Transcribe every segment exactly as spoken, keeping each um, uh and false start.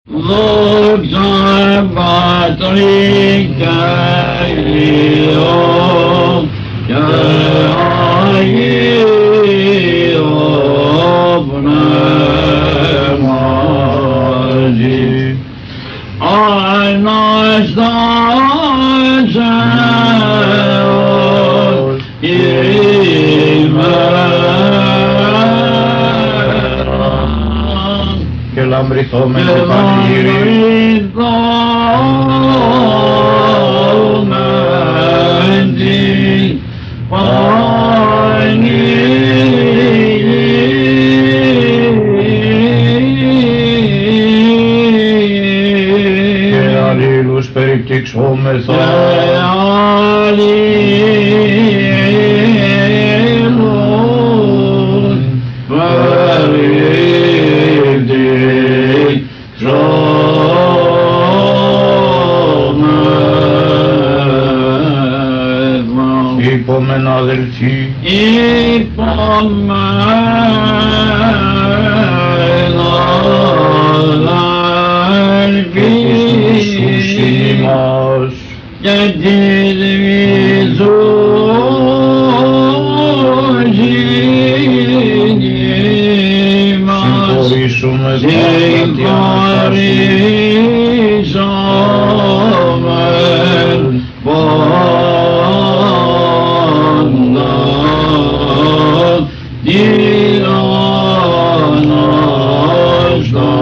δόξα Πατρί και Υιό και Αγίο Πνεύματι, Αναστάσεως ημέρα και λαμπρηθόμεν το Πανηγύρι. Και αλλήλους περιπτύξομεθα. Είπομεν αδελφοί, είπομεν αδελφοί, Ιησούς ημάς, και της Ιησούς ημάς, συγχωρήσουμε τα συγχωρήσομεν πάντα την Αναστάσια.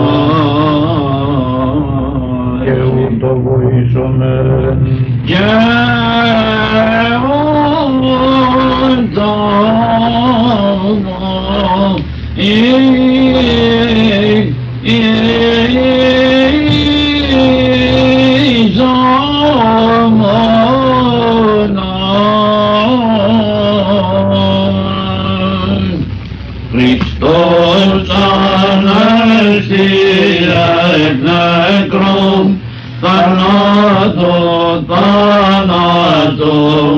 και ούτω βοήσομεν. Και ούτω Χριστός ανέστη εκ νεκρών, θανάτω θάνατον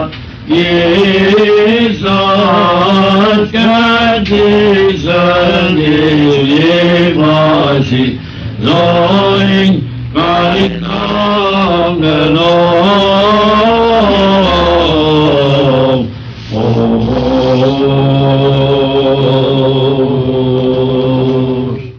βαγγίσας και της εν της λίμνασι ζωήν χαριτάμενον